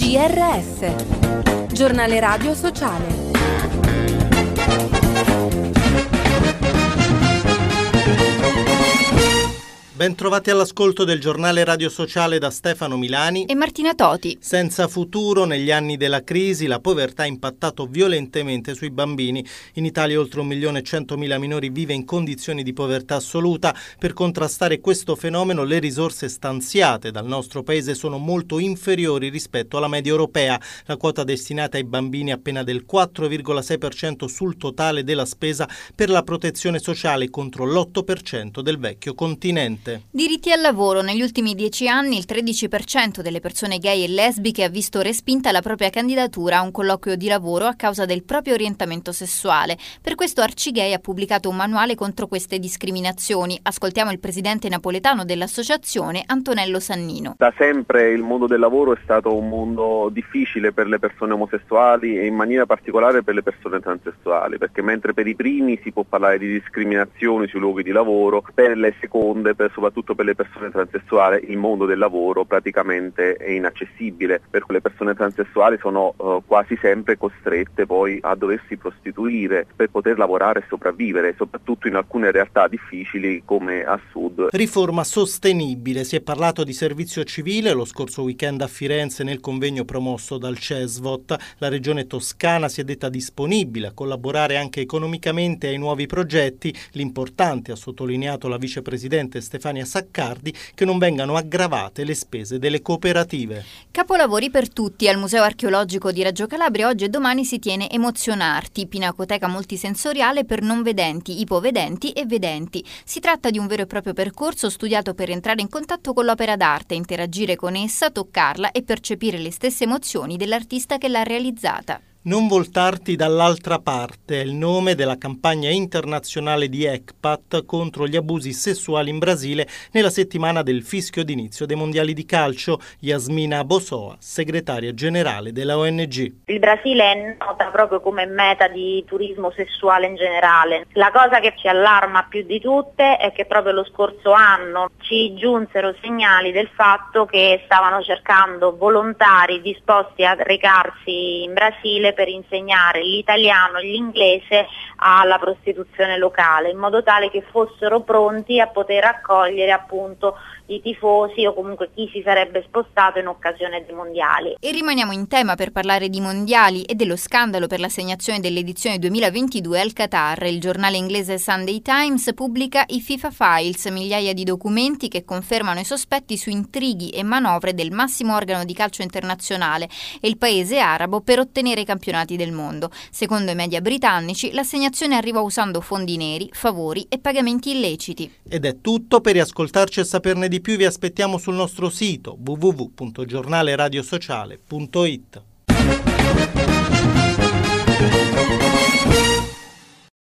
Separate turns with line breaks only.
GRS, Giornale Radio Sociale.
Ben trovati all'ascolto del giornale radio sociale da Stefano Milani
e Martina Toti.
Senza futuro, negli anni della crisi, la povertà ha impattato violentemente sui bambini. In Italia oltre 1.100.000 minori vive in condizioni di povertà assoluta. Per contrastare questo fenomeno, le risorse stanziate dal nostro paese sono molto inferiori rispetto alla media europea. La quota destinata ai bambini è appena del 4,6% sul totale della spesa per la protezione sociale contro l'8% del vecchio continente.
Diritti al lavoro. Negli ultimi 10 anni il 13% delle persone gay e lesbiche ha visto respinta la propria candidatura a un colloquio di lavoro a causa del proprio orientamento sessuale. Per questo Arcigay ha pubblicato un manuale contro queste discriminazioni. Ascoltiamo il presidente napoletano dell'associazione, Antonello Sannino.
Da sempre il mondo del lavoro è stato un mondo difficile per le persone omosessuali e in maniera particolare per le persone transessuali, perché mentre per i primi si può parlare di discriminazioni sui luoghi di lavoro, per le seconde, soprattutto per le persone transessuali, il mondo del lavoro praticamente è inaccessibile, per cui le persone transessuali sono quasi sempre costrette poi a doversi prostituire per poter lavorare e sopravvivere, soprattutto in alcune realtà difficili come a sud.
Riforma sostenibile. Si è parlato di servizio civile lo scorso weekend a Firenze nel convegno promosso dal CESVOT. La regione toscana si è detta disponibile a collaborare anche economicamente ai nuovi progetti. L'importante, ha sottolineato la vicepresidente Stefania Saccardi, che non vengano aggravate le spese delle cooperative.
Capolavori per tutti. Al Museo Archeologico di Reggio Calabria oggi e domani si tiene Emozionarti, pinacoteca multisensoriale per non vedenti, ipovedenti e vedenti. Si tratta di un vero e proprio percorso studiato per entrare in contatto con l'opera d'arte, interagire con essa, toccarla e percepire le stesse emozioni dell'artista che l'ha realizzata.
Non voltarti dall'altra parte è il nome della campagna internazionale di ECPAT contro gli abusi sessuali in Brasile nella settimana del fischio d'inizio dei mondiali di calcio. Yasmina Bosoa, segretaria generale della ONG.
Il Brasile è nota proprio come meta di turismo sessuale in generale. La cosa che ci allarma più di tutte è che proprio lo scorso anno ci giunsero segnali del fatto che stavano cercando volontari disposti a recarsi in Brasile per insegnare l'italiano e l'inglese alla prostituzione locale, in modo tale che fossero pronti a poter accogliere appunto i tifosi o comunque chi si sarebbe spostato in occasione dei mondiali.
E rimaniamo in tema per parlare di mondiali e dello scandalo per l'assegnazione dell'edizione 2022 al Qatar. Il giornale inglese Sunday Times pubblica i FIFA Files, migliaia di documenti che confermano i sospetti su intrighi e manovre del massimo organo di calcio internazionale e il paese arabo per ottenere i campionati del mondo. Secondo i media britannici, l'assegnazione arriva usando fondi neri, favori e pagamenti illeciti.
Ed è tutto. Per riascoltarci e saperne di più vi aspettiamo sul nostro sito www.giornaleradiosociale.it.